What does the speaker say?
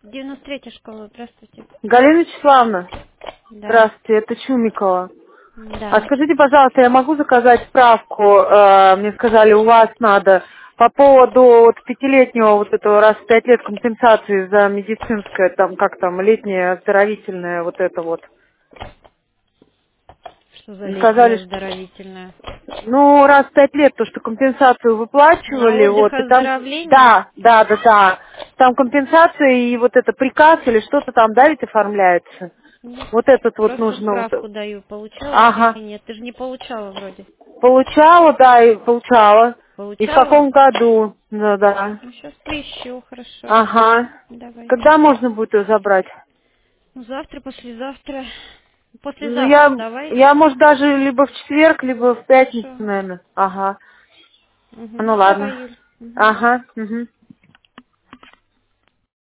93-я школа, здравствуйте. Галина Вячеславовна, Да, здравствуйте, это Чумикова. А да. скажите, пожалуйста, я могу заказать справку, мне сказали, у вас надо, по поводу вот пятилетнего вот этого раз в 5 лет компенсации за медицинское, там, как там, летнее оздоровительное вот это вот. Что за Мне сказали, летняя что, оздоровительная? ну, раз в 5 лет, то, что компенсацию На выплачивали, отдых вот, и там, оздоровление? да, там компенсация и вот это приказ или что-то там, да, ведь оформляется. Нет. Вот этот вот Просто нужно, справку вот, даю. Получала ты или ага. нет? Ты же не получала вроде. Получала, да, и получала. И в Получала? каком году? Ну да. Ну, сейчас поищу, хорошо. Ага. Давайте. Когда можно будет ее забрать? Ну, завтра, послезавтра. Ну, Послезавтра я, давайте. может, даже либо в четверг, либо в пятницу, Хорошо. наверное. Ага. Угу. Ну, Давай, ладно. Юль. Угу. Ага. Угу.